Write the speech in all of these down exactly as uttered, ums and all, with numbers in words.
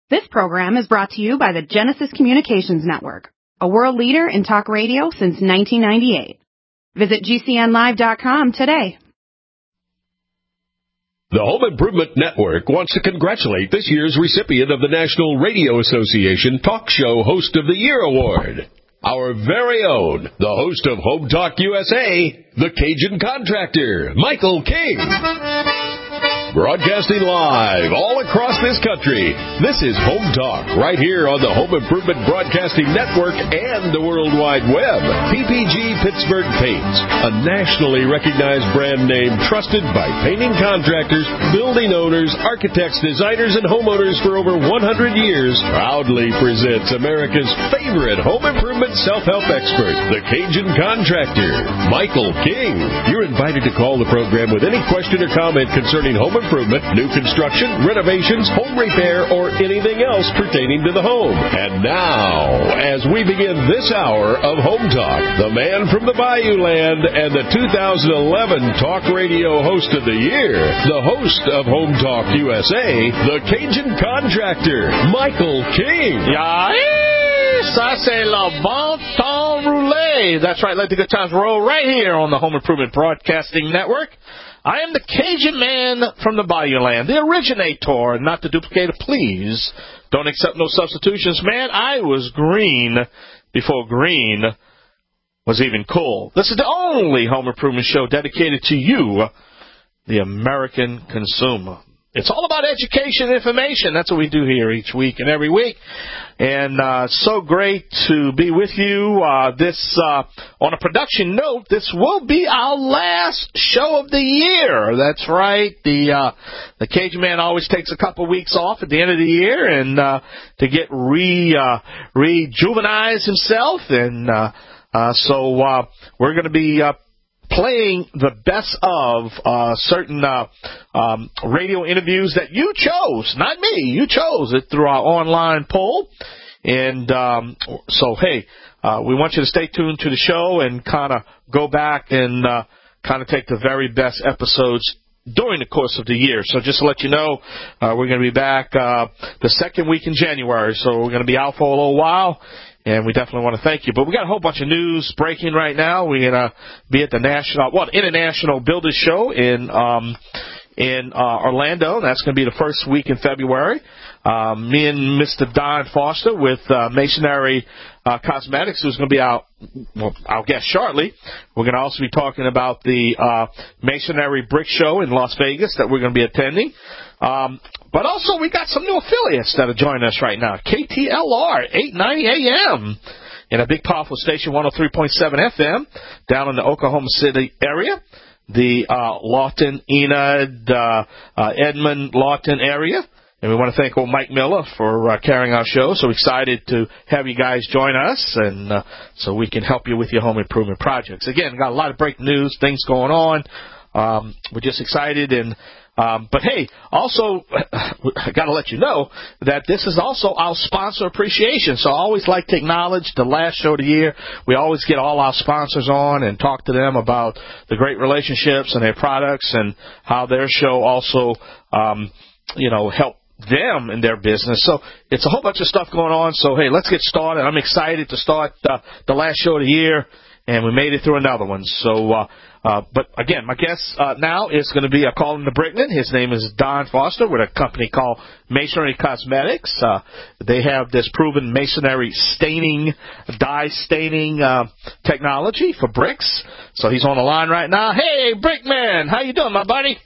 This program is brought to you by the Genesis Communications Network, a world leader in talk radio since nineteen ninety-eight. Visit G C N live dot com today. The Home Improvement Network wants to congratulate this year's recipient of the National Radio Association Talk Show Host of the Year Award. Our very own, the host of Home Talk U S A, the Cajun Contractor, Michael King. Broadcasting live all across this country, this is Home Talk, right here on the Home Improvement Broadcasting Network and the World Wide Web. P P G Pittsburgh Paints, a nationally recognized brand name trusted by painting contractors, building owners, architects, designers, and homeowners for over one hundred years, proudly presents America's favorite home improvement self-help expert, the Cajun Contractor, Michael King. You're invited to call the program with any question or comment concerning home improvement, new construction, renovations, home repair, or anything else pertaining to the home. And now, as we begin this hour of Home Talk, the man from the Bayou Land and the two thousand eleven Talk Radio Host of the Year, the host of Home Talk U S A, the Cajun Contractor, Michael King. Yes, I say la bon temps roulé. That's right, let the good times roll right here on the Home Improvement Broadcasting Network. I am the Cajun man from the Bayou Land, the originator, not the duplicator. Please don't accept no substitutions, man. I was green before green was even cool. This is the only home improvement show dedicated to you, the American consumer. It's all about education and information. That's what we do here each week and every week. And uh so great to be with you. Uh this, uh on a production note, this will be our last show of the year. That's right. The uh the Cajun man always takes a couple weeks off at the end of the year and uh to get re uh rejuvenized himself. And uh uh so uh we're going to be uh playing the best of uh, certain uh, um, radio interviews that you chose, not me. You chose it through our online poll. And um, so, hey, uh, we want you to stay tuned to the show and kind of go back and uh, kind of take the very best episodes during the course of the year. So just to let you know, uh, we're going to be back uh, the second week in January. So we're going to be out for a little while. And we definitely want to thank you. But we got a whole bunch of news breaking right now. We're going to be at the national, well, International Builders Show in um, in uh, Orlando. That's going to be the first week in February. Um, me and Mister Don Foster with uh, Masonry uh, Cosmetics, who's going to be our, well, our guest shortly. We're going to also be talking about the uh, Masonry Brick Show in Las Vegas that we're going to be attending. Um, but also we got some new affiliates that are joining us right now. K T L R, eight ninety A M in a big, powerful station, one oh three point seven F M down in the Oklahoma City area. The uh, Lawton, Enid, uh, uh, Edmond, Lawton area. And we want to thank old Mike Miller for uh, carrying our show. So excited to have you guys join us, and uh, so we can help you with your home improvement projects. Again, got a lot of breaking news, things going on. Um, we're just excited. And um, but, hey, also, I got to let you know that this is also our sponsor appreciation. So I always like to acknowledge the last show of the year. We always get all our sponsors on and talk to them about the great relationships and their products and how their show also, um, you know, help them in their business. So it's a whole bunch of stuff going on. So, hey, let's get started. I'm excited to start uh, the last show of the year, and we made it through another one. So, uh, uh, but again, my guest uh, now is going to be, I call him the Brickman. His name is Don Foster with a company called Masonry Cosmetics. Uh, they have this proven masonry staining, dye staining uh, technology for bricks. So he's on the line right now. Hey, Brickman, how you doing, my buddy?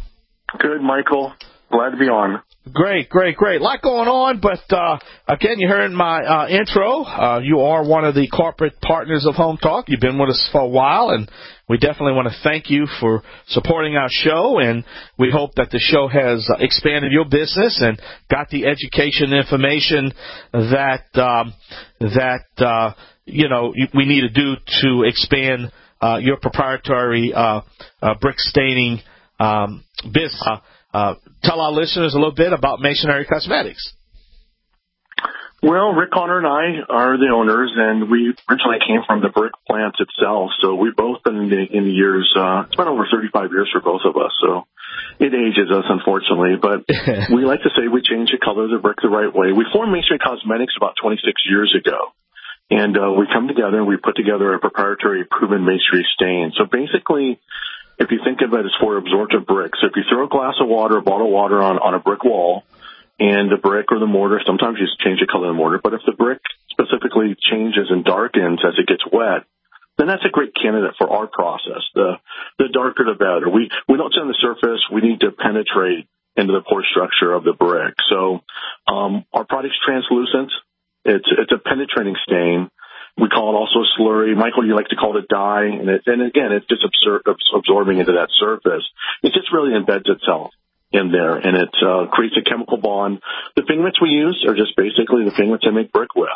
Good, Michael. Glad to be on. Great, great, great. A lot going on, but uh, again, you heard my uh, intro. Uh, you are one of the corporate partners of Home Talk. You've been with us for a while, and we definitely want to thank you for supporting our show, and we hope that the show has uh, expanded your business and got the education and information that, um, that uh, you know, we need to do to expand uh, your proprietary uh, uh, brick staining um, business. Uh, Uh, tell our listeners a little bit about Masonry Cosmetics. Well, Rick Connor and I are the owners, and we originally came from the brick plant itself. So we've both been in the, in the years, uh, it's been over thirty-five years for both of us. So it ages us, unfortunately. But we like to say we change the color of the brick the right way. We formed Masonry Cosmetics about twenty-six years ago. And uh, we come together and we put together a proprietary proven masonry stain. So basically, if you think of it as for absorptive bricks, so if you throw a glass of water, a bottle of water on, on a brick wall, and the brick or the mortar, sometimes you just change the color of the mortar, but if the brick specifically changes and darkens as it gets wet, then that's a great candidate for our process. The the darker the better. We we don't sit on the surface. We need to penetrate into the pore structure of the brick. So um, our product's translucent. It's it's a penetrating stain. We call it also a slurry. Michael, you like to call it a dye, and, it, and again, it's just absor- absorbing into that surface. It just really embeds itself in there, and it uh, creates a chemical bond. The pigments we use are just basically the pigments I make brick with.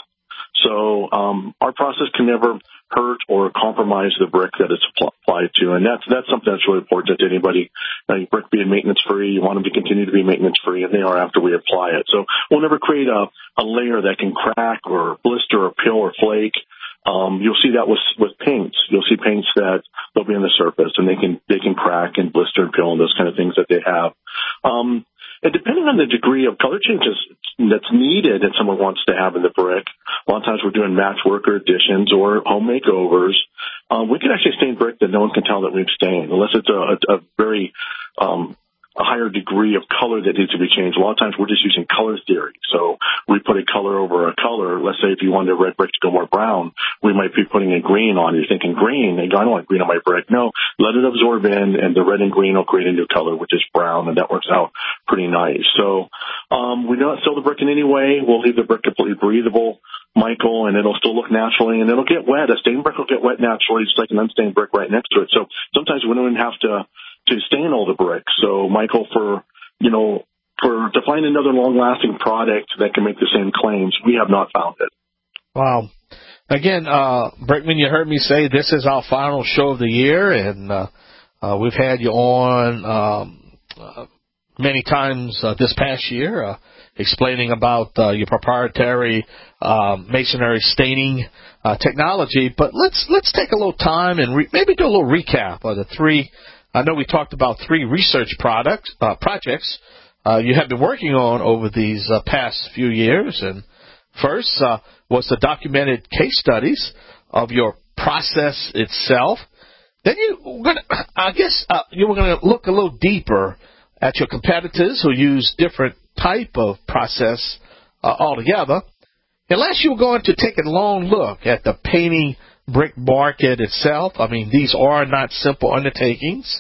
So um, our process can never hurt or compromise the brick that it's applied to, and that's that's something that's really important to anybody. Uh, brick being maintenance-free, you want them to continue to be maintenance-free, and they are after we apply it. So we'll never create a, a layer that can crack or blister or peel or flake. Um, you'll see that with with paints. You'll see paints that they'll be on the surface, and they can they can crack and blister and peel and those kind of things that they have. Um, and depending on the degree of color changes that's needed and someone wants to have in the brick, a lot of times we're doing match work or additions or home makeovers. Um, we can actually stain brick that no one can tell that we've stained, unless it's a, a, a very um, a higher degree of color that needs to be changed. A lot of times we're just using color theory. So we put a color over a color. Let's say if you wanted a red brick to go more brown, we might be putting a green on. You're thinking green, and I don't want green on my brick. No, let it absorb in, and the red and green will create a new color, which is brown, and that works out pretty nice. So um, we don't seal the brick in any way. We'll leave the brick completely breathable, Michael, and it'll still look naturally, and it'll get wet. A stained brick will get wet naturally, just like an unstained brick right next to it. So sometimes we don't even have to to stain all the bricks. So, Michael, for, you know, for to find another long-lasting product that can make the same claims, we have not found it. Wow. Again, uh, Brickman, you heard me say this is our final show of the year, and uh, uh, we've had you on um, uh, many times uh, this past year uh, explaining about uh, your proprietary uh, masonry staining uh, technology. But let's let's take a little time and re- maybe do a little recap of the three. I know we talked about three research products, uh, projects uh, you have been working on over these uh, past few years. And first uh, was the documented case studies of your process itself. Then you were gonna, I guess uh, you were going to look a little deeper at your competitors who use different type of process uh, altogether. And last you were going to take a long look at the painting brick market itself. I mean, these are not simple undertakings.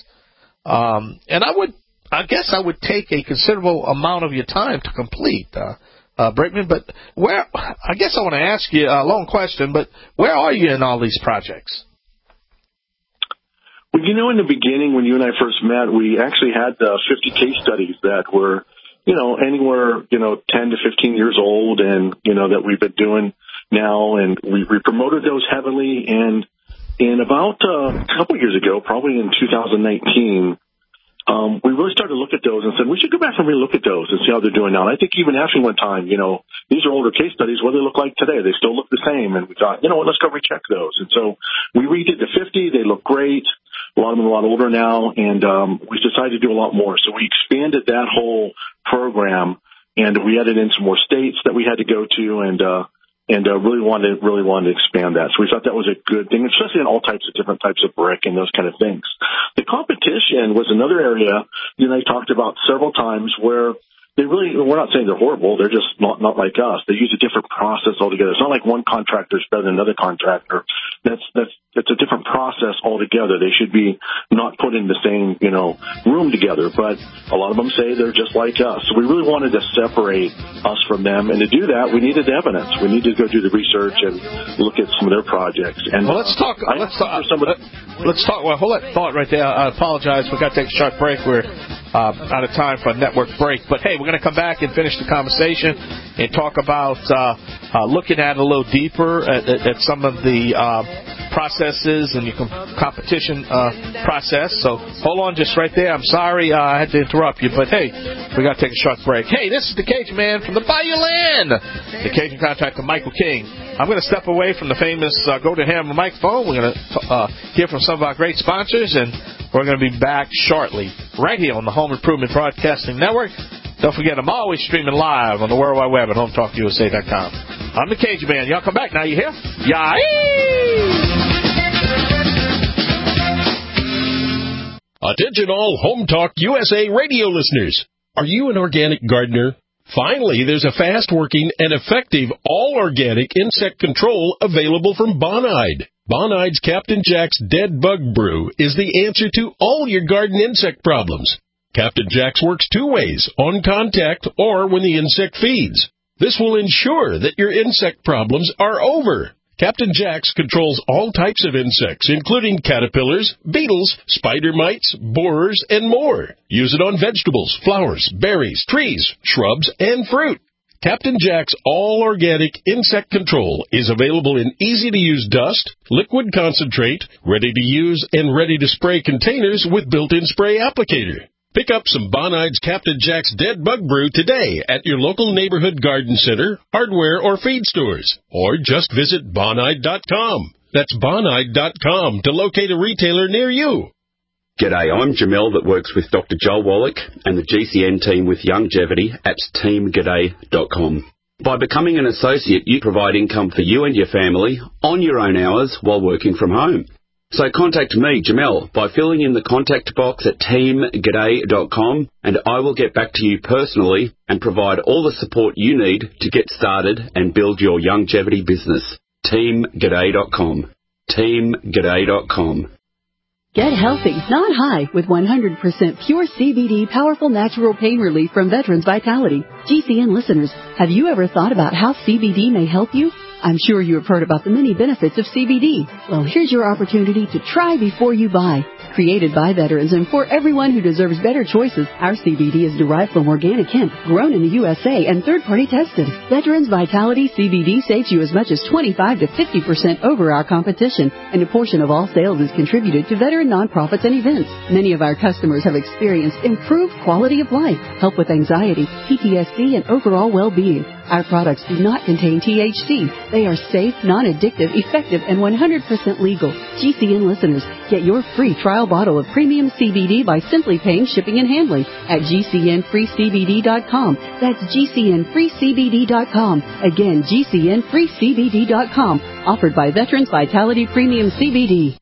Um, and I would, I guess I would take a considerable amount of your time to complete, uh, uh, Brickman. But where, I guess I want to ask you a long question, but where are you in all these projects? Well, you know, in the beginning, when you and I first met, we actually had uh, fifty case studies that were, you know, anywhere, you know, ten to fifteen years old, and, you know, that we've been doing now, and we, we promoted those heavily. And in about uh, a couple years ago, probably in two thousand nineteen, um, we really started to look at those and said we should go back and relook at those and see how they're doing now. And I think even after one time, you know, these are older case studies. What do they look like today? They still look the same. And we thought, you know what, let's go recheck those. And so we redid the fifty. They look great. A lot of them are a lot older now, and um, we decided to do a lot more. So we expanded that whole program, and we added in some more states that we had to go to, and uh, and uh, really wanted really wanted to expand that. So we thought that was a good thing, especially in all types of different types of brick and those kind of things. The competition was another area you and I talked about several times where they really, we're not saying they're horrible. They're just not, not like us. They use a different process altogether. It's not like one contractor is better than another contractor. That's, that's, it's a different process altogether. They should be not put in the same, you know, room together. But a lot of them say they're just like us. So we really wanted to separate us from them. And to do that, we needed evidence. We needed to go do the research and look at some of their projects. And well, let's talk. Uh, let's talk. Some of the, let's talk. Well, hold that thought right there. I apologize. We got to take a short break. We're uh, out of time for a network break. But hey, we're going to come back and finish the conversation and talk about uh, uh, looking at it a little deeper at, at, at some of the uh, processes and your com- competition uh, process. So hold on just right there. I'm sorry uh, I had to interrupt you, but hey, we got to take a short break. Hey, this is the Cajun Man from the Bayou Land, the Cajun contractor Michael King. I'm going to step away from the famous uh, Golden Hammer microphone. We're going to uh, hear from some of our great sponsors, and we're going to be back shortly right here on the Home Improvement Broadcasting Network. Don't forget, I'm always streaming live on the World Wide Web at home talk u s a dot com. I'm the Cajun Man. Y'all come back now, you hear? Yah! Attention all Home Talk U S A radio listeners. Are you an organic gardener? Finally, there's a fast-working and effective all-organic insect control available from Bonide. Bonide's Captain Jack's Dead Bug Brew is the answer to all your garden insect problems. Captain Jack's works two ways, on contact or when the insect feeds. This will ensure that your insect problems are over. Captain Jack's controls all types of insects, including caterpillars, beetles, spider mites, borers, and more. Use it on vegetables, flowers, berries, trees, shrubs, and fruit. Captain Jack's all-organic insect control is available in easy-to-use dust, liquid concentrate, ready-to-use and ready-to-spray containers with built-in spray applicator. Pick up some Bonide's Captain Jack's Dead Bug Brew today at your local neighborhood garden center, hardware, or feed stores. Or just visit Bonide dot com. That's Bonide dot com to locate a retailer near you. G'day, I'm Jamel that works with Doctor Joel Wallach and the G C N team with Longevity at team g'day dot com. By becoming an associate, you provide income for you and your family on your own hours while working from home. So contact me, Jamel, by filling in the contact box at team g'day dot com, and I will get back to you personally and provide all the support you need to get started and build your longevity business. team g'day dot com. team g'day dot com. Get healthy, not high, with one hundred percent pure C B D powerful natural pain relief from Veterans Vitality. G C N listeners, have you ever thought about how C B D may help you? I'm sure you have heard about the many benefits of C B D. Well, here's your opportunity to try before you buy. Created by veterans and for everyone who deserves better choices, our C B D is derived from organic hemp, grown in the U S A and third-party tested. Veterans Vitality C B D saves you as much as twenty-five to fifty percent over our competition, and a portion of all sales is contributed to veteran nonprofits and events. Many of our customers have experienced improved quality of life, help with anxiety, P T S D, and overall well-being. Our products do not contain T H C. They are safe, non-addictive, effective, and one hundred percent legal. G C N listeners, get your free trial bottle of premium C B D by simply paying shipping and handling at G C N free C B D dot com. That's G C N free C B D dot com. Again, G C N free C B D dot com. Offered by Veterans Vitality Premium C B D.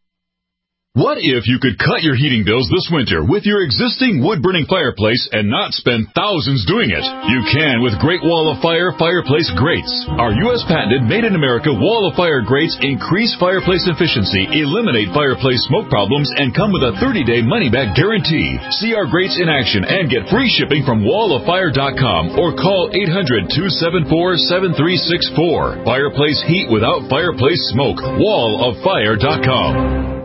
What if you could cut your heating bills this winter with your existing wood-burning fireplace and not spend thousands doing it? You can with Great Wall of Fire fireplace grates. Our U S patented made-in-America Wall of Fire grates increase fireplace efficiency, eliminate fireplace smoke problems, and come with a thirty-day money-back guarantee. See our grates in action and get free shipping from wall of fire dot com or call eight hundred, two seven four, seven three six four. Fireplace heat without fireplace smoke. wall of fire dot com.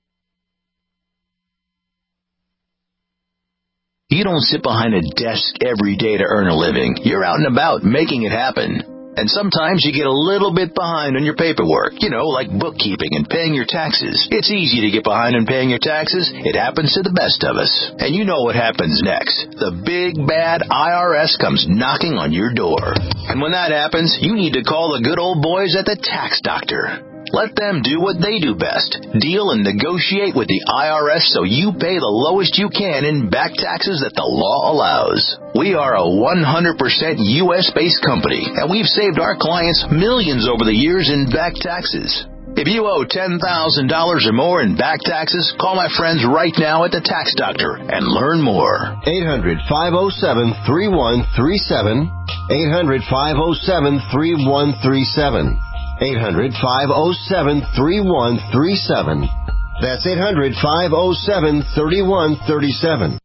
You don't sit behind a desk every day to earn a living. You're out and about making it happen. And sometimes you get a little bit behind on your paperwork, you know, like bookkeeping and paying your taxes. It's easy to get behind on paying your taxes. It happens to the best of us. And you know what happens next. The big, bad I R S comes knocking on your door. And when that happens, you need to call the good old boys at the Tax Doctor. Let them do what they do best. Deal and negotiate with the I R S so you pay the lowest you can in back taxes that the law allows. We are a one hundred percent U S-based company, and we've saved our clients millions over the years in back taxes. If you owe ten thousand dollars or more in back taxes, call my friends right now at the Tax Doctor and learn more. eight hundred, five oh seven, three one three seven. eight hundred, five oh seven, three one three seven. eight hundred, five oh seven, three one three seven. That's eight hundred, five oh seven, three one three seven.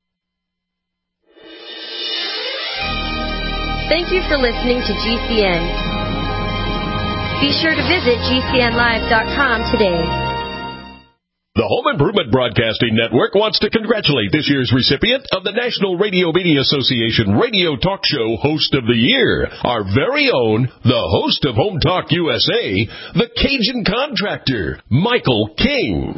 Thank you for listening to G C N. Be sure to visit G C N live dot com today. The Home Improvement Broadcasting Network wants to congratulate this year's recipient of the National Radio Media Association Radio Talk Show Host of the Year, our very own, the host of Home Talk U S A, the Cajun Contractor, Michael King.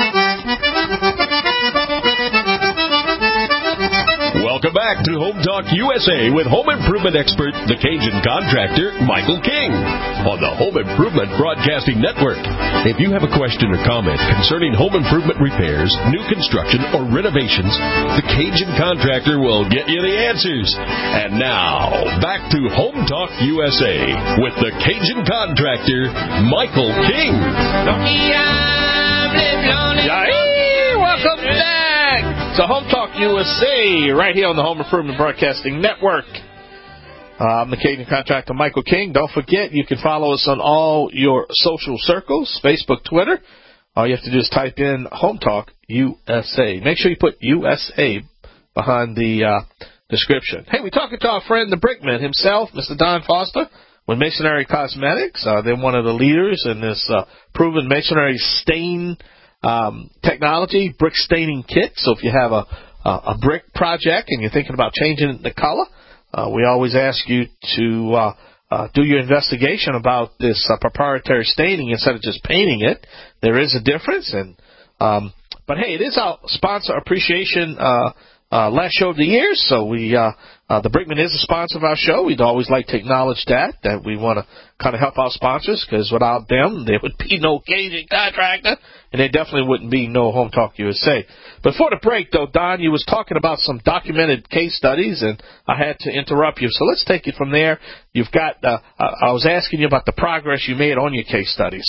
Welcome back to Home Talk U S A with home improvement expert, the Cajun Contractor, Michael King, on the Home Improvement Broadcasting Network. If you have a question or comment concerning home improvement repairs, new construction, or renovations, the Cajun Contractor will get you the answers. And now, back to Home Talk U S A with the Cajun Contractor, Michael King. Hey, welcome back to Home Talk U S A, right here on the Home Improvement Broadcasting Network. Uh, I'm the Cajun Contractor, Michael King. Don't forget, you can follow us on all your social circles, Facebook, Twitter. All you have to do is type in Home Talk U S A. Make sure you put U S A behind the uh, description. Hey, we're talking to our friend, the Brickman himself, Mister Don Foster, with Masonry Cosmetics. Uh, they're one of the leaders in this uh, proven masonry stain um, technology, brick staining kit. So if you have a, a, a brick project and you're thinking about changing the color, uh, we always ask you to uh, uh, do your investigation about this uh, proprietary staining instead of just painting it. There is a difference. and um, But, hey, it is our sponsor appreciation uh Uh, last show of the year, so we, uh, uh, the Brickman is a sponsor of our show. We'd always like to acknowledge that, that we want to kind of help our sponsors, because without them, there would be no Cajun Contractor, and there definitely wouldn't be no Home Talk U S A. Before the break, though, Don, you was talking about some documented case studies, and I had to interrupt you, so let's take it from there. You've got, uh, I was asking you about the progress you made on your case studies.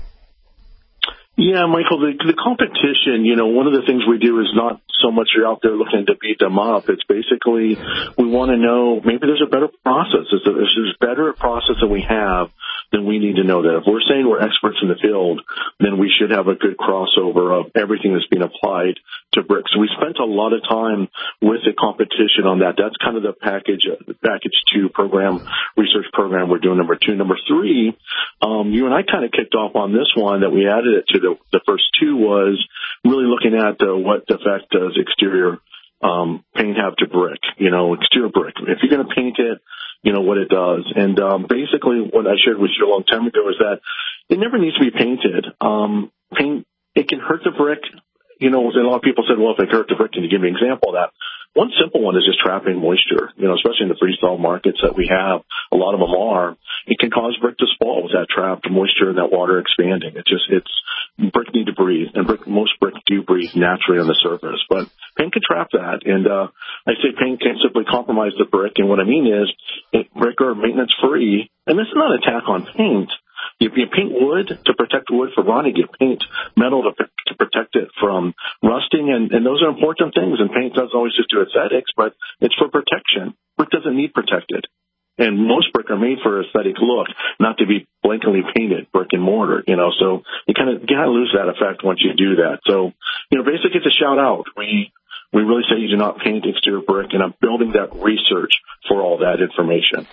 Yeah, Michael, the, the competition, you know, one of the things we do is not so much you're out there looking to beat them up. It's basically we want to know maybe there's a better process. If there's a better process that we have, then we need to know that. If we're saying we're experts in the field, then we should have a good crossover of everything that's being applied to brick. So we spent a lot of time with the competition on that. That's kind of the package, the package two program, research program we're doing. Number two. Number three, um, you and I kind of kicked off on this one that we added it to the, the first two was really looking at uh, what effect does exterior um, paint have to brick, you know, exterior brick. If you're going to paint it, you know, what it does. And um, basically what I shared with you a long time ago is that it never needs to be painted. Um, paint, it can hurt the brick. You know, a lot of people said, well, if it hurt the brick, can you give me an example of that? One simple one is just trapping moisture, you know, especially in the freeze-thaw markets that we have. A lot of them are. It can cause brick to spoil with that trapped moisture and that water expanding. It just, it's, brick need to breathe, and brick, most brick do breathe naturally on the surface. But paint can trap that, and uh, I say paint can't simply compromise the brick, and what I mean is it, brick are maintenance-free, and this is not an attack on paint. You, you paint wood to protect wood from rotting. You paint metal to, to protect it from rusting, and, and those are important things. And paint doesn't always just do aesthetics, but it's for protection. Brick doesn't need protected. And most brick are made for aesthetic look, not to be blankly painted, brick and mortar, you know. So you kind of you kind of lose that effect once you do that. So, you know, basically it's a shout out. We we really say you do not paint exterior brick, and I'm building that research for all that information.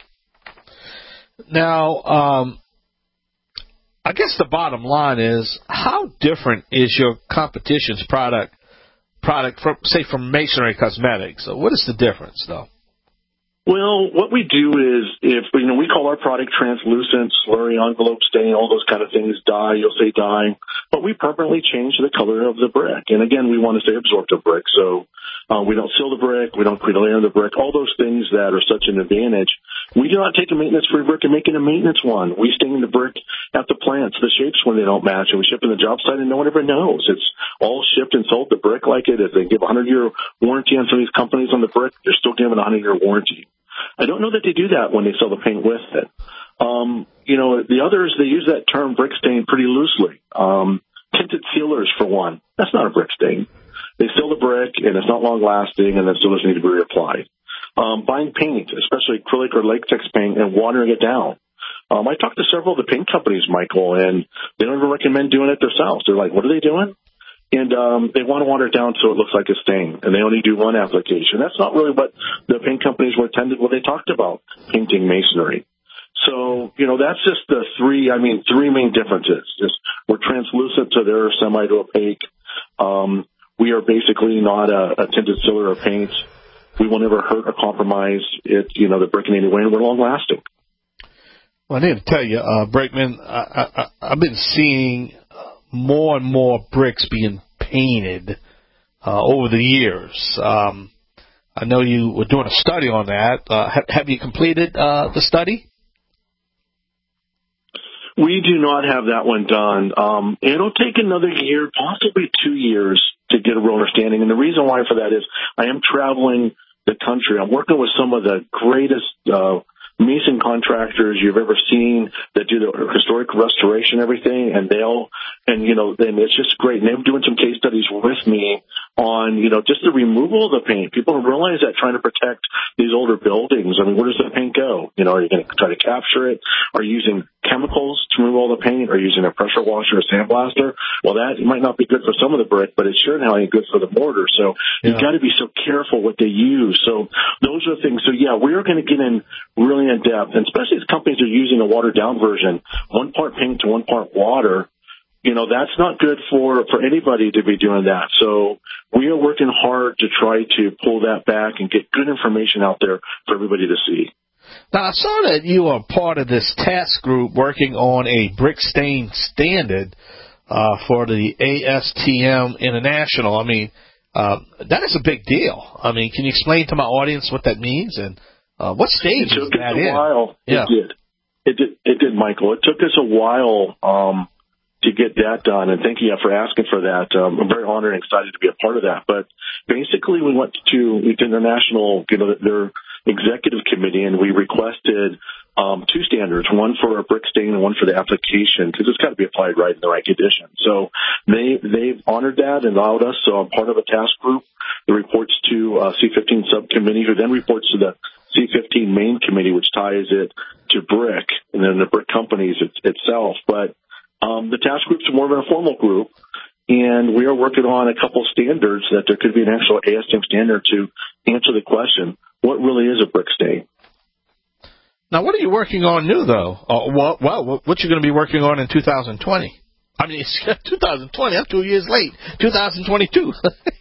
Now, um, I guess the bottom line is, how different is your competition's product, product from, say, from Masonry Cosmetics? So what is the difference, though? Well, what we do is, if, you know, we call our product translucent, slurry, envelope stain, all those kind of things, dye, you'll say dye, but we permanently change the color of the brick. And again, we want to say absorptive brick, so uh, we don't seal the brick, we don't create a layer in the brick, all those things that are such an advantage. We do not take a maintenance-free brick and make it a maintenance one. We stain the brick at the plants, the shapes when they don't match, and we ship in the job site, and no one ever knows. It's all shipped and sold. The brick like it is. They give a hundred-year warranty on some of these companies on the brick. They're still giving a hundred-year warranty. I don't know that they do that when they sell the paint with it. Um, you know, the others, they use that term brick stain pretty loosely. Um, tinted sealers, for one. That's not a brick stain. They seal the brick, and it's not long-lasting, and then still doesn't need to be reapplied. Um, buying paint, especially acrylic or latex paint, and watering it down. Um, I talked to several of the paint companies, Michael, and they don't even recommend doing it themselves. They're like, what are they doing? And um, they want to water it down so it looks like a stain, and they only do one application. That's not really what the paint companies were intended when they talked about painting masonry. So, you know, that's just the three, I mean, three main differences. Just we're translucent, so they're semi to opaque. Um, we are basically not a, a tinted silver or paint. We will never hurt or compromise it, you know, the brick in any way, and we're long-lasting. Well, I need to tell you, uh, Brakeman, I, I, I've been seeing more and more bricks being painted uh, over the years. Um, I know you were doing a study on that. Uh, have, have you completed uh, the study? We do not have that one done. Um, it'll take another year, possibly two years, to get a real understanding. And the reason why for that is I am traveling the country. I'm working with some of the greatest uh, mason contractors you've ever seen that do the historic restoration and everything, and they'll, and, you know, and it's just great. And they're doing some case studies with me on, you know, just the removal of the paint. People don't realize that trying to protect these older buildings. I mean, where does the paint go? You know, are you going to try to capture it? Are you using chemicals to remove all the paint? Are you using a pressure washer or sandblaster? Well, that might not be good for some of the brick, but it sure now ain't good for the mortar. So yeah. You've got to be so careful what they use. So those are things. So yeah, we're going to get in really in depth, and especially as companies are using a watered down version, one part paint to one part water. You know, that's not good for, for anybody to be doing that. So we are working hard to try to pull that back and get good information out there for everybody to see. Now, I saw that you are part of this task group working on a brick stain standard uh, for the A S T M International. I mean, uh, that is a big deal. I mean, can you explain to my audience what that means and uh, what stage is that in? It took us a while. Yeah. It did. It did. It did, Michael. It took us a while um, to get that done, and thank you for asking for that. Um, I'm very honored and excited to be a part of that. But basically, we went to the international, you know, their executive committee, and we requested um, two standards, one for a brick stain and one for the application, because it's got to be applied right in the right condition. So they, they've honored that and allowed us. So I'm part of a task group that reports to uh, C fifteen subcommittee, who then reports to the C fifteen main committee, which ties it to brick, and then the brick companies it, itself. But um, the task group's more of an informal group, and we are working on a couple standards that there could be an actual A S T M standard to answer the question, what really is a brick stain? Now, what are you working on new, though? Uh, well, well, what you're going to be working on in two thousand twenty? I mean, it's two thousand twenty. I'm two years late. two thousand twenty-two.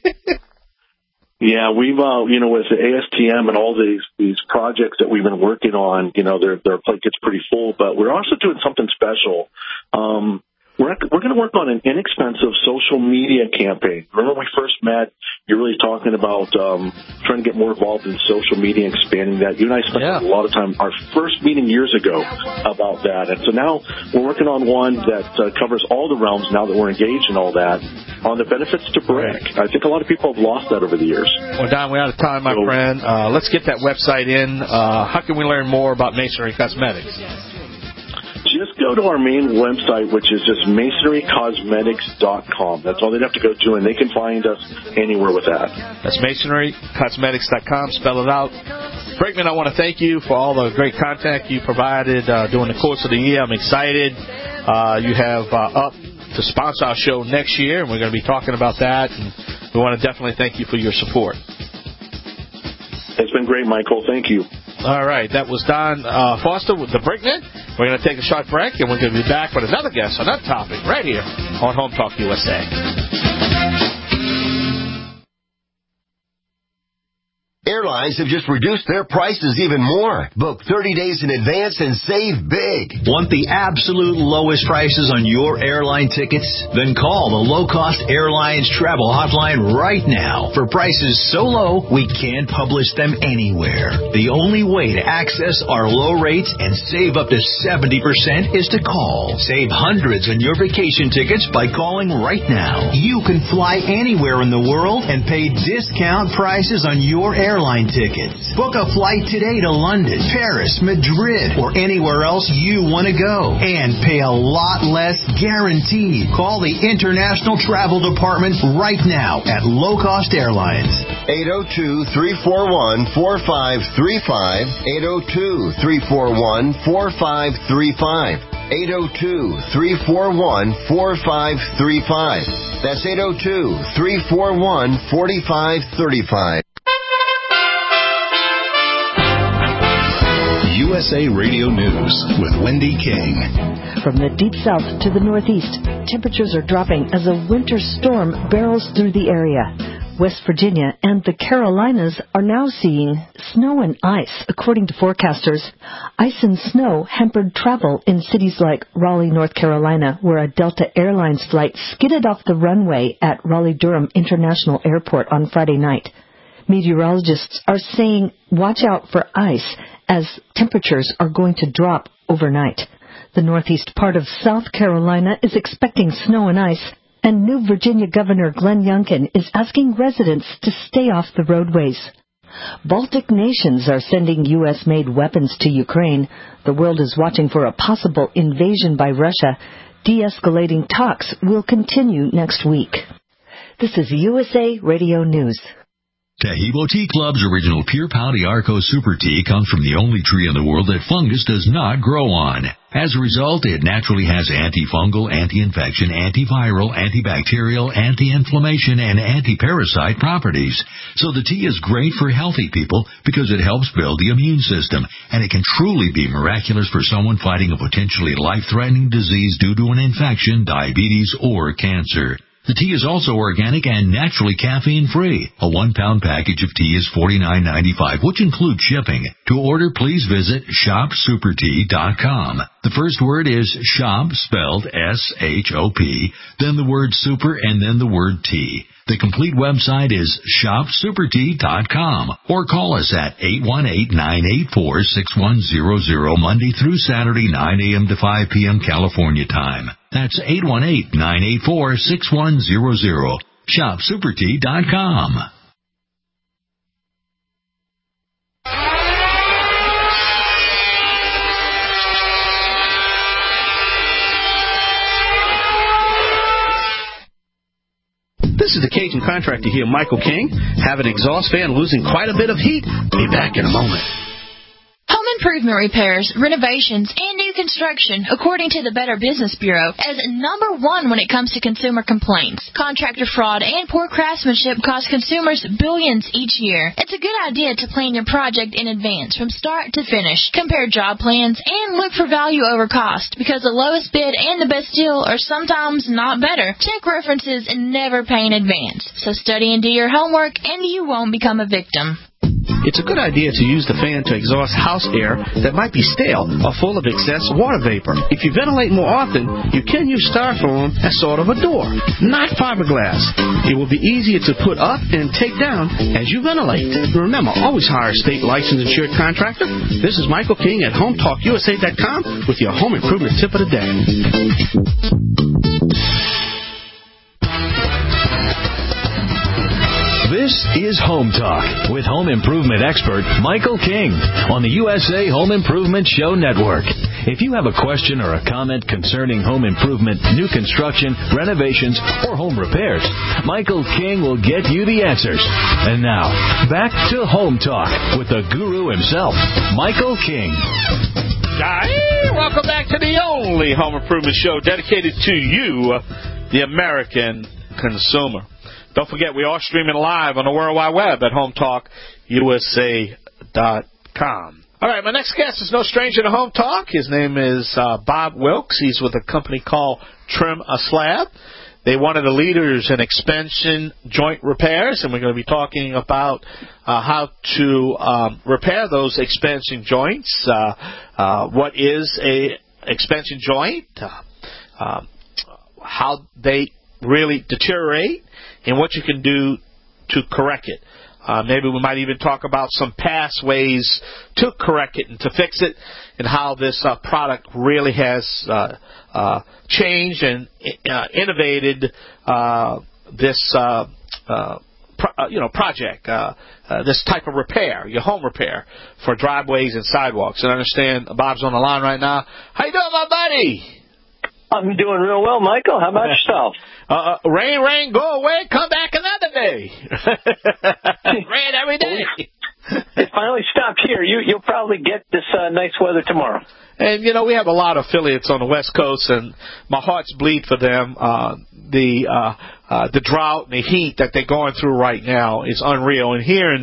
Yeah, we've, uh, you know, with the A S T M and all these these projects that we've been working on, you know, their their plate gets pretty full. But we're also doing something special. Um, we're we're going to work on an inexpensive social media campaign. Remember when we first met, you're really talking about um, trying to get more involved in social media, expanding that. You and I spent yeah. a lot of time, our first meeting years ago, about that. And so now we're working on one that uh, covers all the realms now that we're engaged in all that, on the benefits to brick. I think a lot of people have lost that over the years. Well, Don, we're out of time, my so, friend. Uh, let's get that website in. Uh, how can we learn more about Masonry Cosmetics? Just go to our main website, which is just masonry cosmetics dot com. That's all they'd have to go to, and they can find us anywhere with that. That's masonry cosmetics dot com. Spell it out. Brakeman, I want to thank you for all the great contact you provided uh, during the course of the year. I'm excited. Uh, you have uh, up to sponsor our show next year, and we're going to be talking about that. And we want to definitely thank you for your support. It's been great, Michael. Thank you. All right, that was Don uh, Foster with the Brakeman. We're going to take a short break, and we're going to be back with another guest on that topic right here on Home Talk U S A. Airlines have just reduced their prices even more. Book thirty days in advance and save big. Want the absolute lowest prices on your airline tickets? Then call the Low Cost Airlines Travel Hotline right now. For prices so low, we can't publish them anywhere. The only way to access our low rates and save up to seventy percent is to call. Save hundreds on your vacation tickets by calling right now. You can fly anywhere in the world and pay discount prices on your airline tickets. Book a flight today to London, Paris, Madrid, or anywhere else you want to go. And pay a lot less guaranteed. Call the International Travel Department right now at Low Cost Airlines. eight oh two, three four one, four five three five. eight oh two, three four one, four five three five. eight oh two, three four one, four five three five. That's eight oh two, three four one, four five three five. U S A Radio News with Wendy King. From the deep south to the northeast, temperatures are dropping as a winter storm barrels through the area. West Virginia and the Carolinas are now seeing snow and ice, according to forecasters. Ice and snow hampered travel in cities like Raleigh, North Carolina, where a Delta Airlines flight skidded off the runway at Raleigh-Durham International Airport on Friday night. Meteorologists are saying watch out for ice as temperatures are going to drop overnight. The northeast part of South Carolina is expecting snow and ice, and New Virginia Governor Glenn Youngkin is asking residents to stay off the roadways. Baltic nations are sending U S-made weapons to Ukraine. The world is watching for a possible invasion by Russia. De-escalating talks will continue next week. This is U S A Radio News. Tahibo Tea Club's original Pure Pau d'Arco Super Tea comes from the only tree in the world that fungus does not grow on. As a result, it naturally has antifungal, anti-infection, antiviral, antibacterial, anti-inflammation, and anti-parasite properties. So the tea is great for healthy people because it helps build the immune system, and it can truly be miraculous for someone fighting a potentially life-threatening disease due to an infection, diabetes, or cancer. The tea is also organic and naturally caffeine-free. A one-pound package of tea is forty-nine ninety-five, which includes shipping. To order, please visit shop super tea dot com. The first word is shop, spelled S H O P, then the word super, and then the word tea. The complete website is shop super tea dot com, or call us at eight one eight, nine eight four, six one zero zero Monday through Saturday, nine a.m. to five p.m. California time. That's eight one eight, nine eight four, six one zero zero. shop super tea dot com. This is the Cajun contractor here, Michael King. Have an exhaust fan losing quite a bit of heat? Be back in a moment. Home improvement repairs, renovations, and new construction, according to the Better Business Bureau, as number one when it comes to consumer complaints. Contractor fraud and poor craftsmanship cost consumers billions each year. It's a good idea to plan your project in advance from start to finish. Compare job plans and look for value over cost, because the lowest bid and the best deal are sometimes not better. Check references and never pay in advance. So study and do your homework, and you won't become a victim. It's a good idea to use the fan to exhaust house air that might be stale or full of excess water vapor. If you ventilate more often, you can use styrofoam as sort of a door, not fiberglass. It will be easier to put up and take down as you ventilate. Remember, always hire a state licensed insured contractor. This is Michael King at home talk U S A dot com with your home improvement tip of the day. This is Home Talk with home improvement expert Michael King on the U S A Home Improvement Show Network. If you have a question or a comment concerning home improvement, new construction, renovations, or home repairs, Michael King will get you the answers. And now, back to Home Talk with the guru himself, Michael King. Hey, welcome back to the only home improvement show dedicated to you, the American consumer. Don't forget, we are streaming live on the World Wide Web at home talk U S A dot com. All right, my next guest is no stranger to Home Talk. His name is uh, Bob Wilkes. He's with a company called Trim a Slab. They're one of the leaders in expansion joint repairs, and we're going to be talking about uh, how to um, repair those expansion joints. Uh, uh, what is a expansion joint? Uh, uh, how they really deteriorate, and what you can do to correct it. Uh, maybe we might even talk about some past ways to correct it and to fix it, and how this uh, product really has uh, uh, changed and uh, innovated uh, this uh, uh, pro- uh, you know project, uh, uh, this type of repair, your home repair for driveways and sidewalks. And I understand Bob's on the line right now. How you doing, my buddy? I'm doing real well, Michael. How about yourself? Uh, rain, rain, go away, come back another day. Rain every day. It finally stopped here. You, you'll probably get this uh, nice weather tomorrow. And, you know, we have a lot of affiliates on the West Coast, and my heart's bleed for them. Uh, the uh, uh, the drought and the heat that they're going through right now is unreal. And here in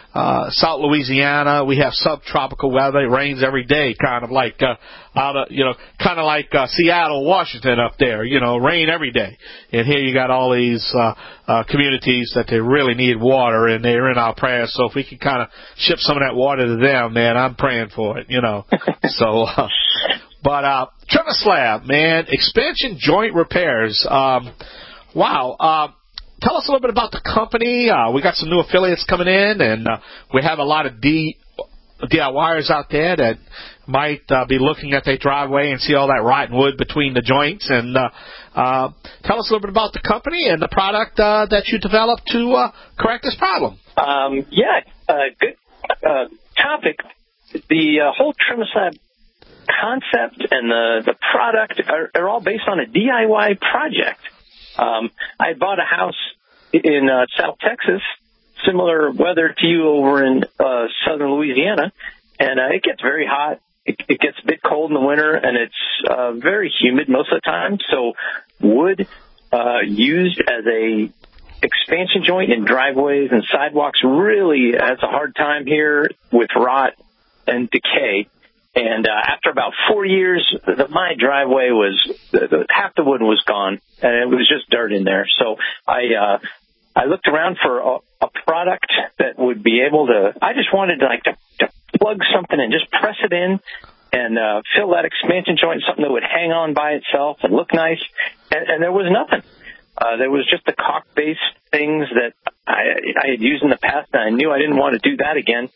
uh, South Louisiana, we have subtropical weather. It rains every day, kind of like uh, out of, you know, kind of like uh, Seattle, Washington up there. You know, rain every day. And here you got all these uh, uh, communities that they really need water, and they're in our prayers. So if we can kind of ship some of that water to them, man, I'm praying for it. You know, so. Uh, But uh, trimmer slab, man, expansion joint repairs. Um, wow. Uh, tell us a little bit about the company. Uh, we got some new affiliates coming in, and uh, we have a lot of D, DIYers out there that might uh, be looking at their driveway and see all that rotten wood between the joints. And uh, uh, tell us a little bit about the company and the product uh, that you developed to uh, correct this problem. Um, yeah, uh, good uh, topic. The uh, whole trimmer slab concept and the, the product are, are all based on a D I Y project. Um, I bought a house in uh, South Texas, similar weather to you over in uh, southern Louisiana, and uh, it gets very hot. It, it gets a bit cold in the winter, and it's uh, very humid most of the time. So wood uh, used as a expansion joint in driveways and sidewalks really has a hard time here with rot and decay. And uh, after about four years, the, my driveway was the, the, half the wood was gone, and it was just dirt in there. So I uh, I looked around for a, a product that would be able to. I just wanted to like to, to plug something and just press it in and uh, fill that expansion joint, something that would hang on by itself and look nice. And, and there was nothing. Uh, there was just the caulk-based things that I, I had used in the past, and I knew I didn't want to do that again.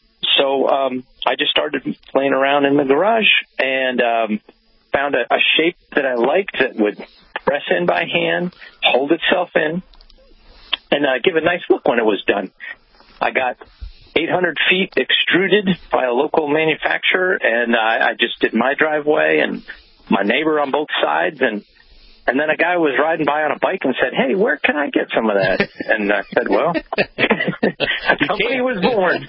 So um, I just started playing around in the garage and um, found a, a shape that I liked that would press in by hand, hold itself in, and uh, give a nice look when it was done. I got eight hundred feet extruded by a local manufacturer, and I, I just did my driveway and my neighbor on both sides, and And then a guy was riding by on a bike and said, "Hey, where can I get some of that?" And I said, "Well, a company was born."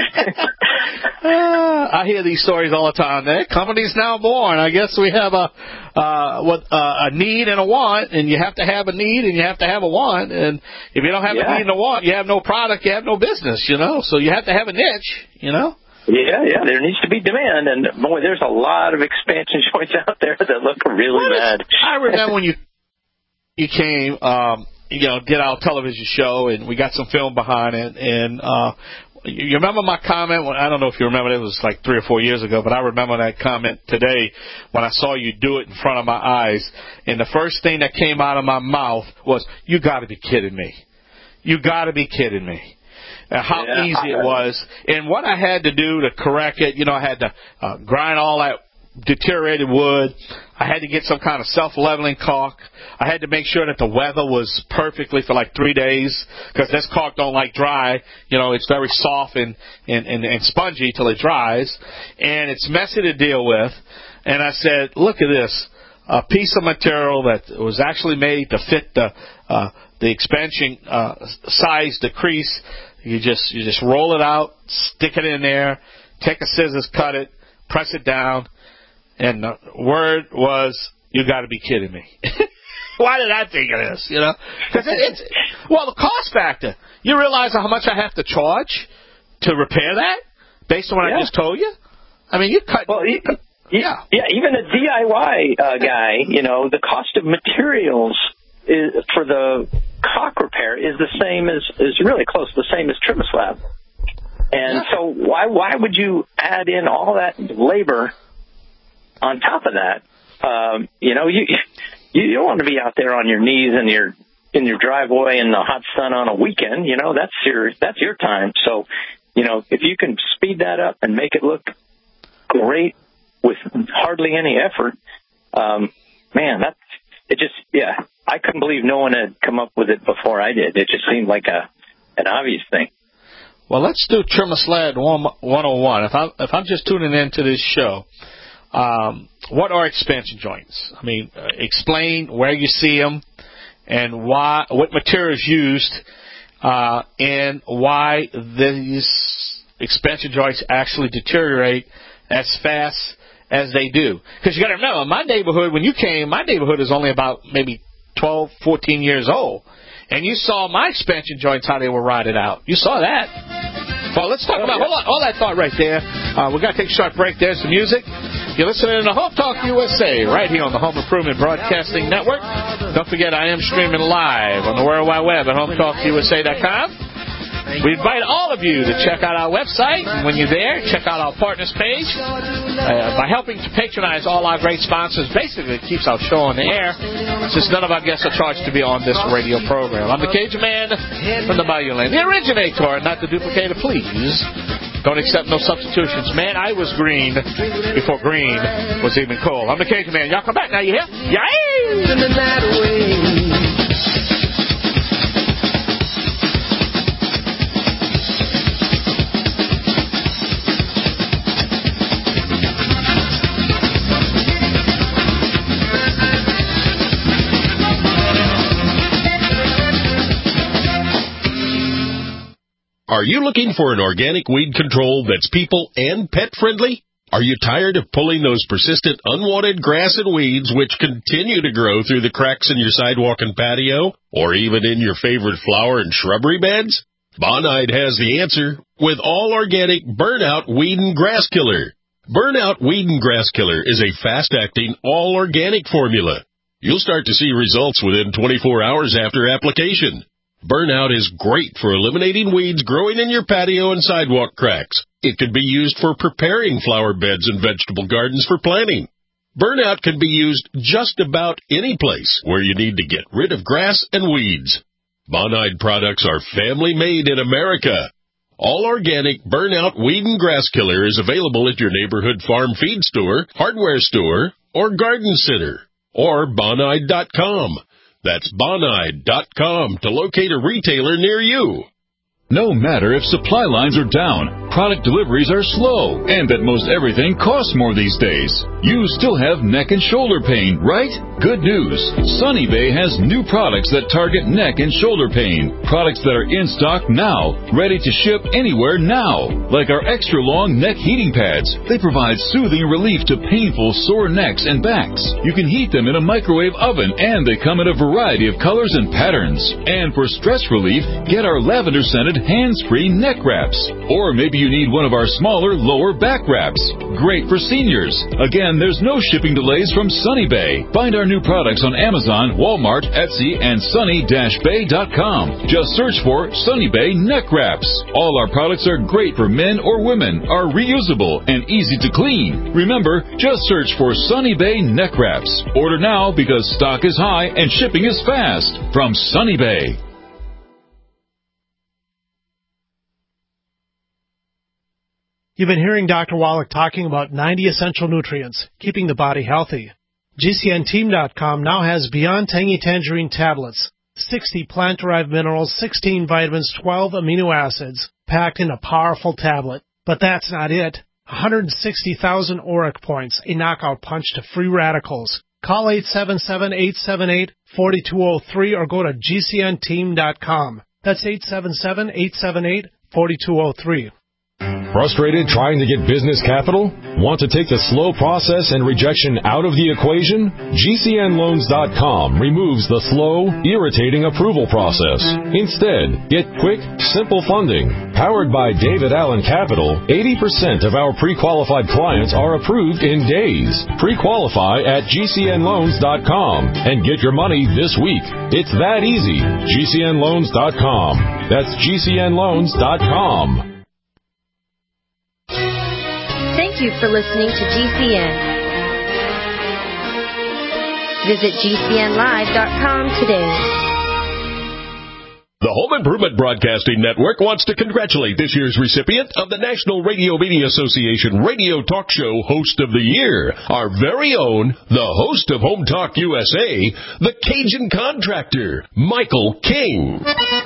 uh, I hear these stories all the time. The company's now born. I guess we have a uh, what uh, a need and a want, and you have to have a need and you have to have a want. And if you don't have yeah. a need and a want, you have no product, you have no business. You know, so you have to have a niche. You know. Yeah, yeah, there needs to be demand, and boy, there's a lot of expansion joints out there that look really bad. I remember when you you came, um, you know, did our television show, and we got some film behind it, and uh, you remember my comment? When, I don't know if you remember, it was like three or four years ago, but I remember that comment today when I saw you do it in front of my eyes, and the first thing that came out of my mouth was, "You got to be kidding me. You got to be kidding me." Uh, how yeah, easy it was, and what I had to do to correct it. You know, I had to uh, grind all that deteriorated wood. I had to get some kind of self-leveling caulk. I had to make sure that the weather was perfectly for like three days because this caulk don't like dry. You know, it's very soft and, and, and, and spongy till it dries, and it's messy to deal with. And I said, look at this, a piece of material that was actually made to fit the uh, the expansion uh, size, the crease. You just you just roll it out, stick it in there, take a scissors, cut it, press it down, and the word was, "You got to be kidding me." Why did I think of this? You know, because it, it's well the cost factor. You realize how much I have to charge to repair that based on what yeah. I just told you. I mean, you cut. Well, you, yeah, yeah. Even a D I Y uh, guy, you know, the cost of materials is, for the caulk repair is the same as is really close to the same as trimmer slab. And yeah. so why why would you add in all that labor on top of that? Um, you know, you you don't want to be out there on your knees in your in your driveway in the hot sun on a weekend. You know, that's your that's your time. So, you know, if you can speed that up and make it look great with hardly any effort, um, man, that's it. Just yeah. I couldn't believe no one had come up with it before I did. It just seemed like a an obvious thing. Well, let's do Trimmer Slab one oh one. If, I, if I'm just tuning into this show, um, what are expansion joints? I mean, uh, explain where you see them and why, what materials used, uh, and why these expansion joints actually deteriorate as fast as they do. Because you got to remember, my neighborhood, when you came, my neighborhood is only about maybe twelve, fourteen years old. And you saw my expansion joints, how they were rotted out. You saw that. Well, let's talk about, hold on, all that thought right there. Uh, we've got to take a short break. There's the music. You're listening to Home Talk U S A right here on the Home Improvement Broadcasting Network. Don't forget, I am streaming live on the World Wide Web at home talk u s a dot com. We invite all of you to check out our website. When you're there, check out our partners page. Uh, by helping to patronize all our great sponsors, basically it keeps our show on the air, since none of our guests are charged to be on this radio program. I'm the Cajun Man from the Bayou Land, the originator, not the duplicator, please. Don't accept no substitutions. Man, I was green before green was even cool. I'm the Cajun Man. Y'all come back now, you hear? Yay! Are you looking for an organic weed control that's people and pet friendly? Are you tired of pulling those persistent unwanted grass and weeds which continue to grow through the cracks in your sidewalk and patio, or even in your favorite flower and shrubbery beds? Bonide has the answer with all organic Burnout Weed and Grass Killer. Burnout Weed and Grass Killer is a fast-acting, all-organic formula. You'll start to see results within twenty-four hours after application. Burnout is great for eliminating weeds growing in your patio and sidewalk cracks. It can be used for preparing flower beds and vegetable gardens for planting. Burnout can be used just about any place where you need to get rid of grass and weeds. Bonide products are family-made in America. All organic Burnout Weed and Grass Killer is available at your neighborhood farm feed store, hardware store, or garden center, or bonide dot com. That's bonide dot com to locate a retailer near you. No matter if supply lines are down, product deliveries are slow, and that most everything costs more these days, you still have neck and shoulder pain, right? Good news. Sunny Bay has new products that target neck and shoulder pain. Products that are in stock now, ready to ship anywhere now. Like our extra long neck heating pads. They provide soothing relief to painful sore necks and backs. You can heat them in a microwave oven, and they come in a variety of colors and patterns. And for stress relief, get our lavender scented hands-free neck wraps. Or maybe you need one of our smaller lower back wraps. Great for seniors. Again, there's no shipping delays from Sunny Bay. Find our new products on Amazon, Walmart, Etsy, and sunny dash bay dot com. Just search for Sunny Bay neck wraps. All our products are great for men or women, are reusable, and easy to clean. Remember, just search for Sunny Bay neck wraps. Order now because stock is high and shipping is fast. From Sunny Bay. You've been hearing Doctor Wallach talking about ninety essential nutrients, keeping the body healthy. G C N team dot com now has Beyond Tangy Tangerine tablets, sixty plant-derived minerals, sixteen vitamins, twelve amino acids, packed in a powerful tablet. But that's not it. one hundred sixty thousand auric points, a knockout punch to free radicals. Call eight seven seven, eight seven eight, four two zero three or go to G C N team dot com. That's eight seven seven, eight seven eight, four two zero three. Frustrated trying to get business capital? Want to take the slow process and rejection out of the equation? G C N loans dot com removes the slow, irritating approval process. Instead, get quick, simple funding. Powered by David Allen Capital, eighty percent of our pre-qualified clients are approved in days. Pre-qualify at G C N loans dot com and get your money this week. It's that easy. G C N loans dot com. That's G C N loans dot com. Thank you for listening to G C N. Visit G C N live dot com today. The Home Improvement Broadcasting Network wants to congratulate this year's recipient of the National Radio Media Association Radio Talk Show Host of the Year, our very own, the host of Home Talk U S A, the Cajun Contractor, Michael King.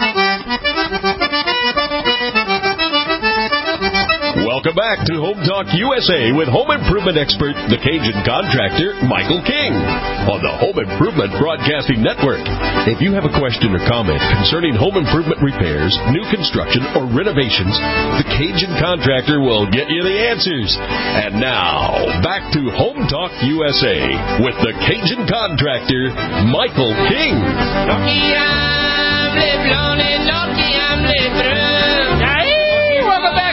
Welcome back to Home Talk U S A with home improvement expert, the Cajun Contractor, Michael King, on the Home Improvement Broadcasting Network. If you have a question or comment concerning home improvement repairs, new construction, or renovations, the Cajun Contractor will get you the answers. And now, back to Home Talk U S A with the Cajun Contractor, Michael King. Welcome back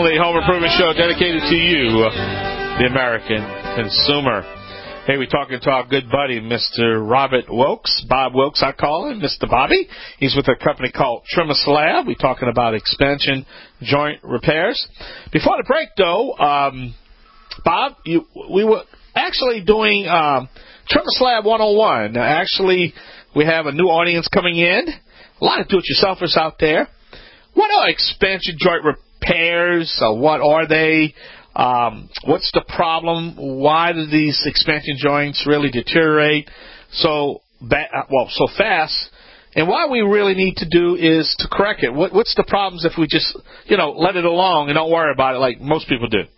only home improvement show dedicated to you, the American consumer. Hey, we're talking to our good buddy, Mister Robert Wilkes. Bob Wilkes, I call him, Mister Bobby. He's with a company called TrimSlab. We're talking about expansion joint repairs. Before the break, though, um, Bob, you, we were actually doing um, TrimSlab one oh one. Now, actually, we have a new audience coming in. A lot of do-it-yourselfers out there. What are expansion joint repairs? Uh, what are they? Um, what's the problem? Why do these expansion joints really deteriorate so ba- well so fast? And what we really need to do is to correct it. What, what's the problems if we just, you know, let it along and don't worry about it like most people do?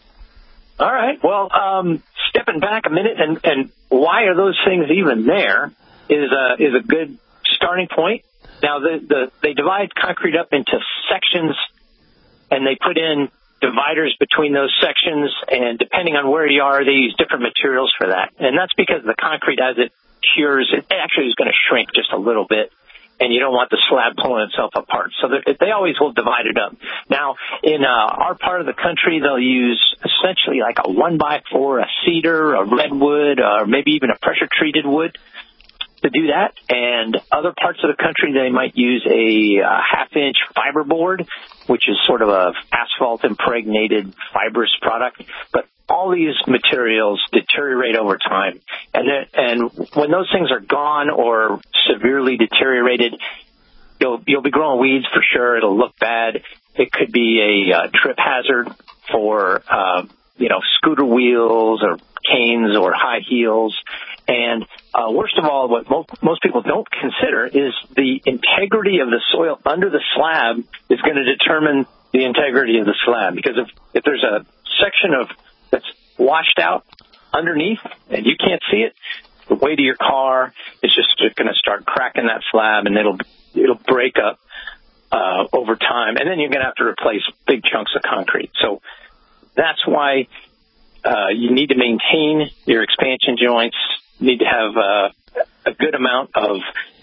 All right. Well, um, stepping back a minute, and, and why are those things even there is a, is a good starting point. Now, the, the, they divide concrete up into sections, and they put in dividers between those sections, and depending on where you are, they use different materials for that. And that's because the concrete, as it cures, it actually is going to shrink just a little bit, and you don't want the slab pulling itself apart. So they always will divide it up. Now, in uh, our part of the country, they'll use essentially like a one by four, a cedar, a redwood, or maybe even a pressure-treated wood to do that. And other parts of the country, they might use a uh, half-inch fiberboard, which is sort of a asphalt-impregnated fibrous product. But all these materials deteriorate over time. And, and when those things are gone or severely deteriorated, you'll, you'll be growing weeds for sure. It'll look bad. It could be a uh, trip hazard for, uh, you know, scooter wheels or canes or high heels. And uh, worst of all, what mo- most people don't consider is the integrity of the soil under the slab is going to determine the integrity of the slab. Because if, if there's a section of that's washed out underneath and you can't see it, the weight of your car is just going to start cracking that slab, and it'll it'll break up uh, over time. And then you're going to have to replace big chunks of concrete. So that's why uh, you need to maintain your expansion joints. Need to have uh, a good amount of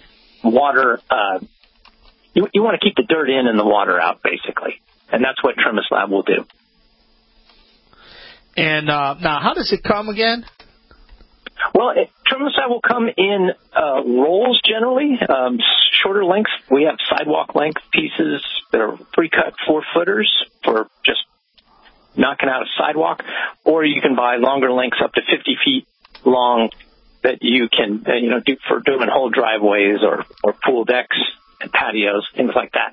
water. Uh, you, you want to keep the dirt in and the water out, basically, and that's what TrimSlab will do. And uh, now, how does it come again? Well, it, TrimSlab will come in uh, rolls generally, um, shorter lengths. We have sidewalk length pieces that are pre-cut four footers for just knocking out a sidewalk, or you can buy longer lengths up to fifty feet long that you can, uh, you know, do for doing whole driveways or, or pool decks and patios, things like that.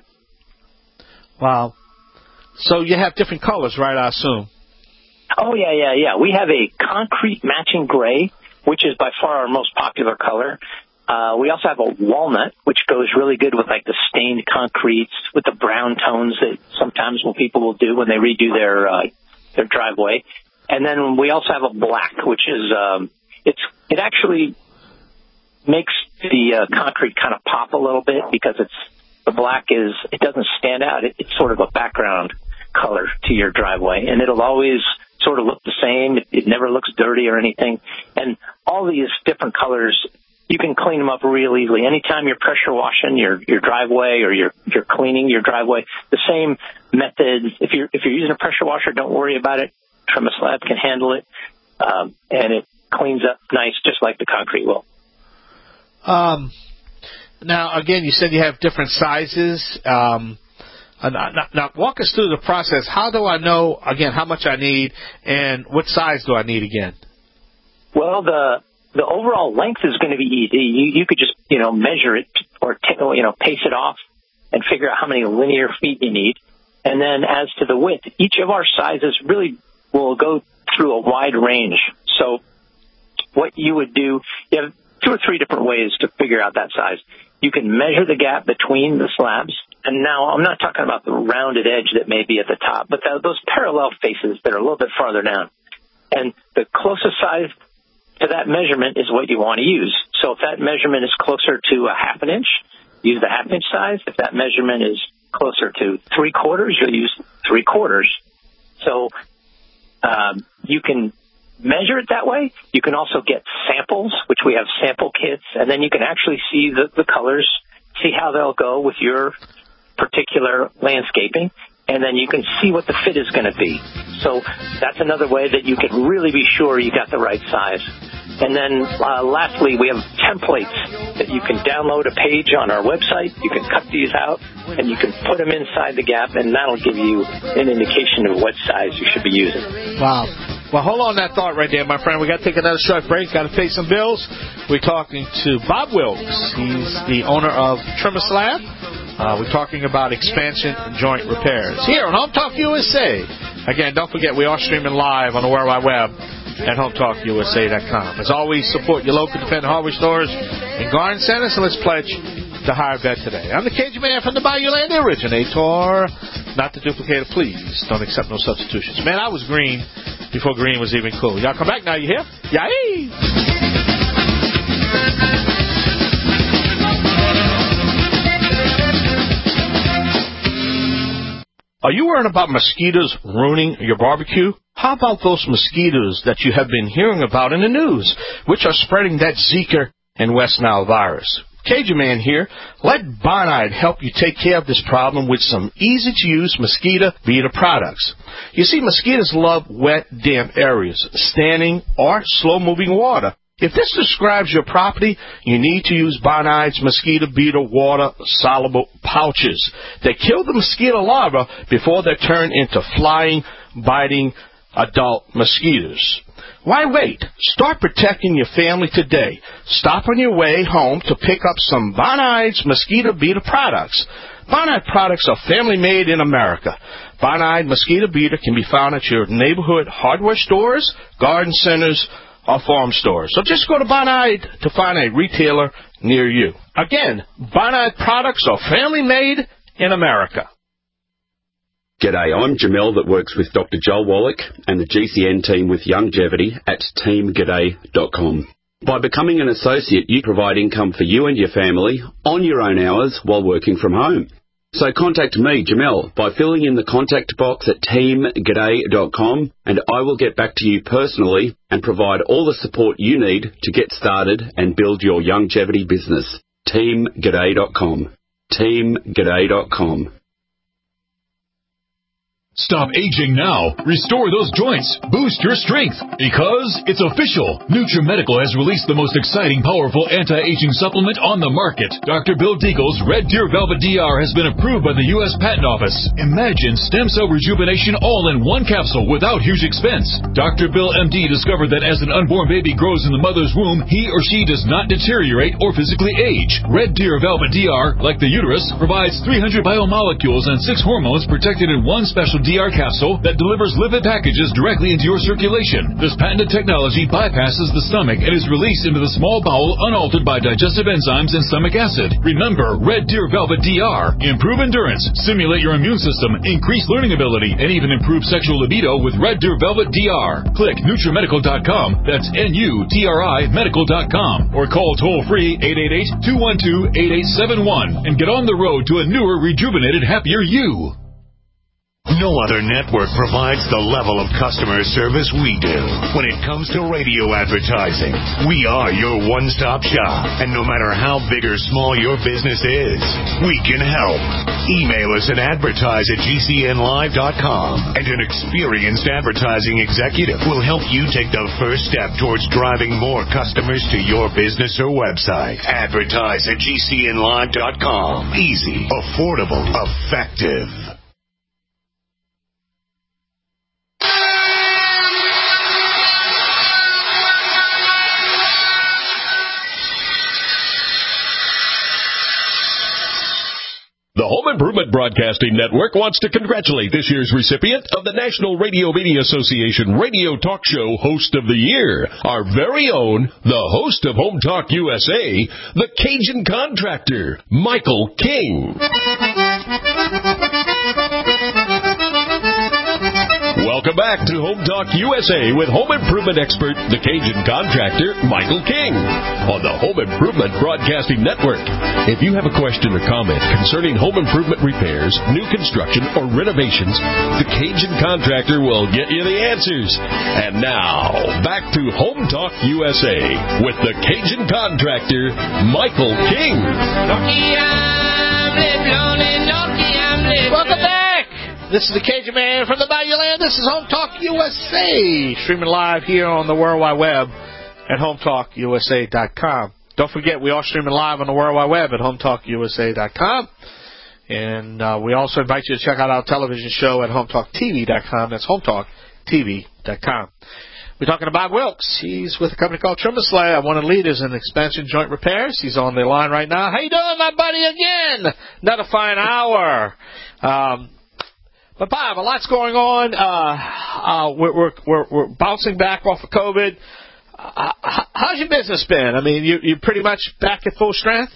Wow. So you have different colors, right, I assume? Oh, yeah, yeah, yeah. We have a concrete matching gray, which is by far our most popular color. Uh, we also have a walnut, which goes really good with, like, the stained concretes with the brown tones that sometimes what people will do when they redo their uh, their driveway. And then we also have a black, which is um, it's it actually makes the uh, concrete kind of pop a little bit because it's the black is it doesn't stand out. It, it's sort of a background color to your driveway, and it'll always sort of look the same. It, it never looks dirty or anything. And all these different colors, you can clean them up real easily. Anytime you're pressure washing your, your driveway or you're you're cleaning your driveway, the same method. If you're if you're using a pressure washer, don't worry about it. TrimSlab can handle it, um, and it cleans up nice, just like the concrete will. Um, now, again, you said you have different sizes. Um, now, now, walk us through the process. How do I know, again, how much I need, and what size do I need again? Well, the the overall length is going to be easy. You, you could just, you know, measure it or, t- you know, pace it off and figure out how many linear feet you need. And then as to the width, each of our sizes really will go through a wide range. So what you would do, you have two or three different ways to figure out that size. You can measure the gap between the slabs. And now I'm not talking about the rounded edge that may be at the top, but the, those parallel faces that are a little bit farther down. And the closest size to that measurement is what you want to use. So if that measurement is closer to a half an inch, use the half inch size. If that measurement is closer to three quarters, you'll use three quarters. So um, you can measure it that way. You can also get samples, which we have sample kits, and then you can actually see the, the colors, see how they'll go with your particular landscaping. and then you can see what the fit is going to be. So that's another way that you can really be sure you got the right size. And then uh, lastly, we have templates that you can download a page on our website. You can cut these out, and you can put them inside the gap, and that'll give you an indication of what size you should be using. Wow. Well, hold on that thought right there, my friend. We got to take another short break. Got to pay some bills. We're talking to Bob Wilkes. He's the owner of TrimSlab. Uh, we're talking about expansion and joint repairs here on Home Talk U S A. Again, don't forget, we are streaming live on the World Wide Web at home talk u s a dot com. As always, support your local independent hardware stores and garden centers, and let's pledge to hire vet today. I'm the Cajun Man from the Bayou Land, the originator. Not the duplicator, please. Don't accept no substitutions. Man, I was green before green was even cool. Y'all come back now, you hear? Yay! Are you worried about mosquitoes ruining your barbecue? How about those mosquitoes that you have been hearing about in the news, which are spreading that Zika and West Nile virus? Cajun Man here. Let Bonide help you take care of this problem with some easy-to-use mosquito beater products. You see, mosquitoes love wet, damp areas, standing or slow-moving water. If this describes your property, you need to use Bonide's mosquito beater water soluble pouches. They kill the mosquito larvae before they turn into flying, biting adult mosquitoes. Why wait? Start protecting your family today. Stop on your way home to pick up some Bonide's mosquito beater products. Bonide products are family-made in America. Bonide mosquito beater can be found at your neighborhood hardware stores, garden centers, or farm stores. So just go to Bonide to find a retailer near you. Again, Bonide products are family-made in America. G'day, I'm Jamel that works with Doctor Joel Wallach and the G C N team with Longevity at team g'day dot com. By becoming an associate, you provide income for you and your family on your own hours while working from home. So contact me, Jamel, by filling in the contact box at team g'day dot com, and I will get back to you personally and provide all the support you need to get started and build your longevity business. team g'day dot com. team g'day dot com. Stop aging now. Restore those joints. Boost your strength. Because it's official. NutriMedical has released the most exciting, powerful anti-aging supplement on the market. Doctor Bill Deagle's Red Deer Velvet D R has been approved by the U S Patent Office. Imagine stem cell rejuvenation all in one capsule without huge expense. Doctor Bill M D discovered that as an unborn baby grows in the mother's womb, he or she does not deteriorate or physically age. Red Deer Velvet D R, like the uterus, provides three hundred biomolecules and six hormones protected in one special D R capsule that delivers lipid packages directly into your circulation. This patented technology bypasses the stomach and is released into the small bowel unaltered by digestive enzymes and stomach acid. Remember, Red Deer Velvet D R. Improve endurance, stimulate your immune system, increase learning ability, and even improve sexual libido with Red Deer Velvet D R. Click NutriMedical dot com, that's N U T R I medical dot com, or call toll-free eight eight eight, two one two, eight eight seven one and get on the road to a newer, rejuvenated, happier you. No other network provides the level of customer service we do. When it comes to radio advertising, we are your one-stop shop. And no matter how big or small your business is, we can help. Email us at advertise at G C N live dot com, and an experienced advertising executive will help you take the first step towards driving more customers to your business or website. Advertise at G C N live dot com. Easy, affordable, effective. The Home Improvement Broadcasting Network wants to congratulate this year's recipient of the National Radio Media Association Radio Talk Show Host of the Year, our very own, the host of Home Talk U S A, the Cajun Contractor, Michael King. Welcome back to Home Talk U S A with home improvement expert, the Cajun Contractor, Michael King, on the Home Improvement Broadcasting Network. If you have a question or comment concerning home improvement repairs, new construction, or renovations, the Cajun Contractor will get you the answers. And now, back to Home Talk U S A with the Cajun Contractor, Michael King. Welcome back This is the Cajun Man from the Bayou Land. This is Home Talk U S A, streaming live here on the World Wide Web at home talk u s a dot com. Don't forget, we are streaming live on the World Wide Web at home talk u s a dot com. And uh, we also invite you to check out our television show at home talk t v dot com. That's home talk t v dot com. We're talking to Bob Wilkes. He's with a company called TrimmerSlab, one of the leaders in expansion joint repairs. He's on the line right now. How you doing, my buddy, again? Another fine hour. Um, but, Bob, a lot's going on. Uh, uh, we're, we're, we're, we're bouncing back off of COVID. Uh, how's your business been? I mean, you, you're pretty much back at full strength?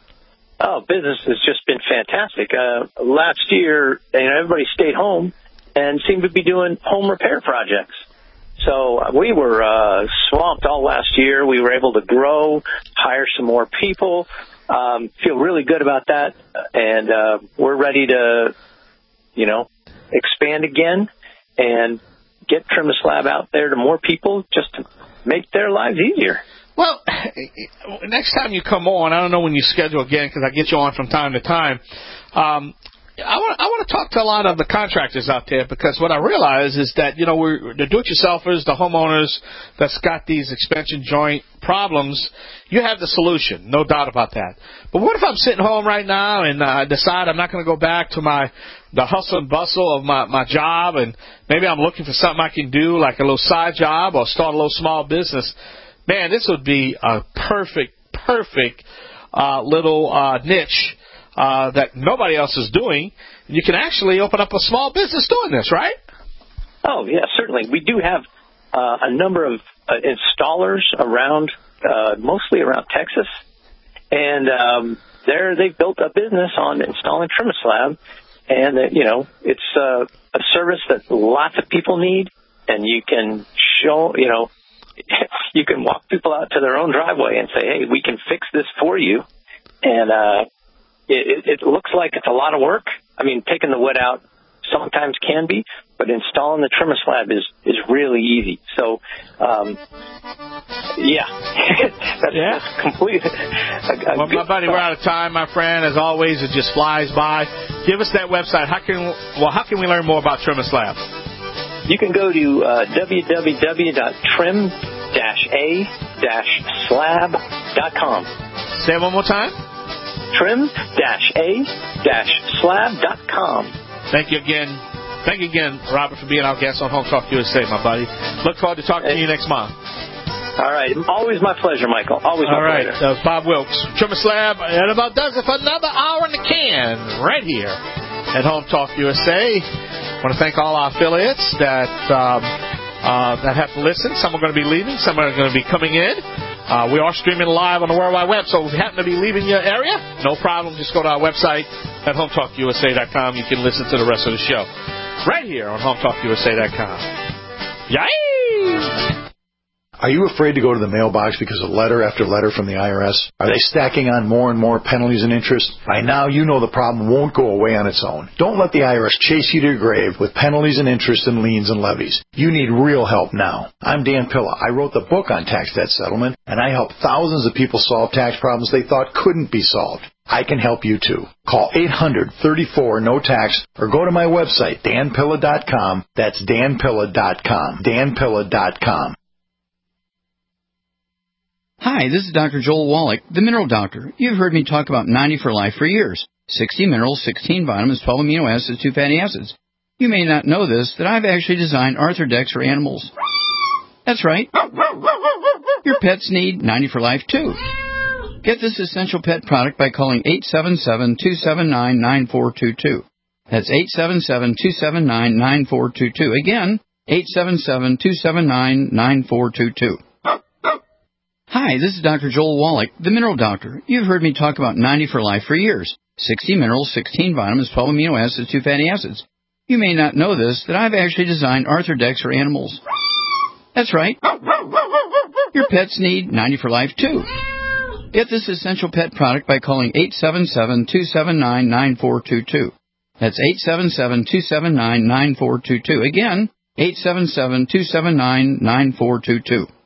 Oh, business has just been fantastic. Uh, last year, you know, everybody stayed home and seemed to be doing home repair projects. So uh, we were uh, swamped all last year. We were able to grow, hire some more people, um, feel really good about that. And uh, we're ready to, you know, expand again and get TrimmerSlab out there to more people just to make their lives easier. Well, next time you come on, I don't know when you schedule again because I get you on from time to time. Um, I want I want to talk to a lot of the contractors out there because what I realize is that, you know, we're the do-it-yourselfers, the homeowners that's got these expansion joint problems. You have the solution, no doubt about that. But what if I'm sitting home right now and I uh, decide I'm not going to go back to my the hustle and bustle of my, my job, and maybe I'm looking for something I can do like a little side job or start a little small business? Man, this would be a perfect, perfect uh, little uh, niche uh, that nobody else is doing. You can actually open up a small business doing this, right? Oh, yeah, certainly. We do have uh, a number of uh, installers around, uh, mostly around Texas. And um, there they've built a business on installing TrimmerSlab. And, uh, you know, it's uh, a service that lots of people need. And you can show, you know, you can walk people out to their own driveway and say, hey, we can fix this for you. And uh, it, it looks like it's a lot of work. I mean, taking the wood out sometimes can be, but installing the TrimmerSlab is, is really easy. So, um, yeah, that's, yeah. that's completely. A, a well, my buddy, thought. We're out of time, my friend. As always, it just flies by. Give us that website. How can well, how can we learn more about TrimmerSlab? You can go to uh, w w w dot trim dash a dash slab dot com. Say it one more time. trim dash a dash slab dot com. Thank you again. Thank you again, Robert, for being our guest on Home Talk U S A, my buddy. Look forward to talking to you next month. All right. Always my pleasure, Michael. Always my All right. pleasure. All right. Uh, Bob Wilkes, TrimmerSlab, and about does it for another hour in the can right here at Home Talk U S A. I want to thank all our affiliates that um, uh, that have listened. Some are going to be leaving. Some are going to be coming in. Uh, we are streaming live on the World Wide Web, so if you happen to be leaving your area, no problem. Just go to our website at home talk u s a dot com. You can listen to the rest of the show right here on home talk u s a dot com. Yay! Are you afraid to go to the mailbox because of letter after letter from the I R S? Are they stacking on more and more penalties and interest? By now, you know the problem won't go away on its own. Don't let the I R S chase you to your grave with penalties and interest and liens and levies. You need real help now. I'm Dan Pilla. I wrote the book on tax debt settlement, and I help thousands of people solve tax problems they thought couldn't be solved. I can help you too. Call eight hundred, thirty-four, no tax or go to my website, dan pilla dot com. That's dan pilla dot com. dan pilla dot com. Hi, this is Doctor Joel Wallach, the Mineral Doctor. You've heard me talk about ninety for Life for years. sixty minerals, sixteen vitamins, twelve amino acids, two fatty acids. You may not know this, that I've actually designed Arthrodex for animals. That's right. Your pets need ninety for Life too. Get this essential pet product by calling eight seven seven, two seven nine, nine four two two. That's eight seven seven, two seven nine, nine four two two. Again, eight seven seven, two seven nine, nine four two two. Hi, this is Doctor Joel Wallach, the Mineral Doctor. You've heard me talk about ninety for Life for years. sixty minerals, sixteen vitamins, twelve amino acids, two fatty acids. You may not know this, that I've actually designed Arthrodex for animals. That's right. Your pets need ninety for Life too. Get this essential pet product by calling eight seven seven, two seven nine, nine four two two. That's eight seven seven, two seven nine, nine four two two. Again, eight seven seven, two seven nine, nine four two two.